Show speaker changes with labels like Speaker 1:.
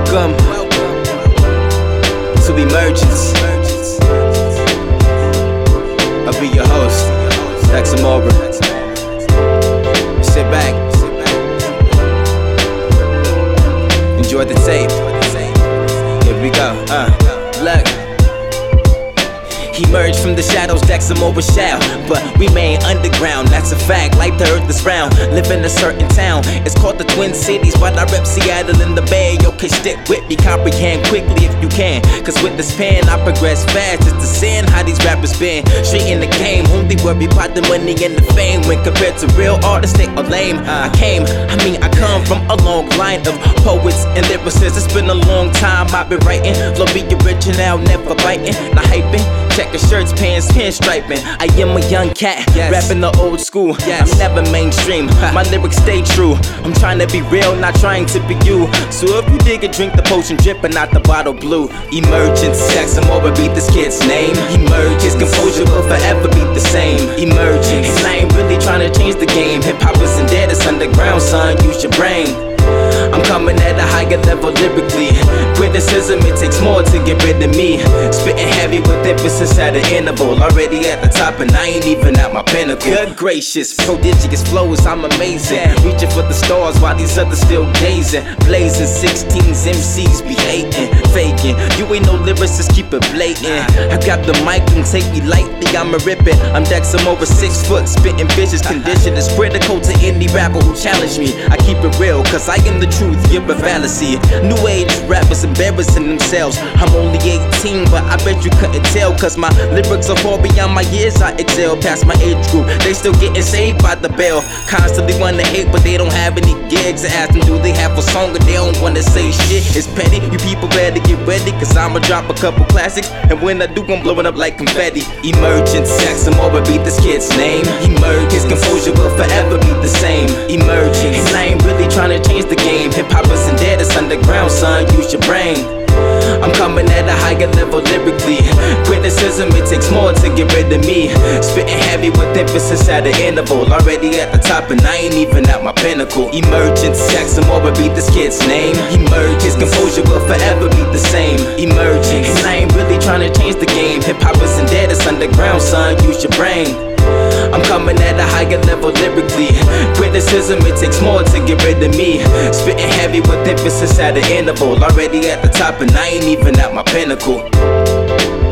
Speaker 1: Welcome to Emergence. I'll be your host, Dexter Marlboro. Sit back, enjoy the tape. Here we go. Look. Emerge from the shadows, Dexter Marlboro shall, but remain underground, that's a fact. Like the earth is round, live in a certain town. It's called the Twin Cities, but I rep Seattle in the Bay. Okay, stick with me, comprehend quickly if you can. Cause with this pen, I progress fast. It's the sin how these rappers been. Straight in the game, only worry about the money and the fame. When compared to real artists, they are lame. I come from a long line of poets and lyricists. It's been a long time I've been writing. Flow be original, never biting, not hyping. Checker shirts, pants, pinstriping. I am a young cat, rapping the old school. I'm never mainstream, my lyrics stay true. I'm trying to be real, not trying to be you. So if you dig it, drink the potion dripping out the bottle blue. Emergence, Dexter Marlboro beat this kid's name. Emerge, his composure will forever be the same. Emergence, and I ain't really trying to change the game. Hip hop isn't dead, it's underground, son, use your brain. I'm coming at a higher level lyrically. Criticism, it takes more to get rid of me. Spitting heavy with emphasis at an interval. Already at the top and I ain't even at my pinnacle. Good gracious, prodigious flows, I'm amazing. Reaching for the stars while these others still gazing. Blazing 16s, MCs be hating, faking. You ain't no lyricist, keep it blatant. I grab the mic and take me lightly, I'ma rip it. I'm Dexter Marlboro, 6 foot, spitting vicious. Condition is critical to any rapper who challenge me. I keep it real, cause I am the truth, you're a fallacy. New age rappers embarrassing themselves. I'm only 18, but I bet you couldn't tell. Cause my lyrics are far beyond my years. I excel past my age group. They still getting saved by the bell. Constantly wanna hate, but they don't have any gigs. I ask them, do they have a song, or they don't wanna say shit. It's petty, you people better get ready. Cause I'ma drop a couple classics, and when I do, I'm blowing up like confetti. Emergence, Dexter Marlboro beat this kid's name. Emerge, his composure will forever be the same. Emergence, and I ain't really trying to change the game. Hip hop isn't dead, it's underground, son, use your brain. I'm coming at a higher level lyrically. Criticism, it takes more to get rid of me. Spitting heavy with emphasis at an interval. Already at the top and I ain't even at my pinnacle. Emergence, Dexter Marlboro beat this kid's name. Emerge, his composure will forever be the same. Emergence, and I ain't really trying to change the game. Hip hop isn't dead, it's underground, son, use your brain. I'm coming at a higher level lyrically. Criticism, it takes more to get rid of me. Spitting heavy with emphasis at an interval. Already at the top and I ain't even at my pinnacle.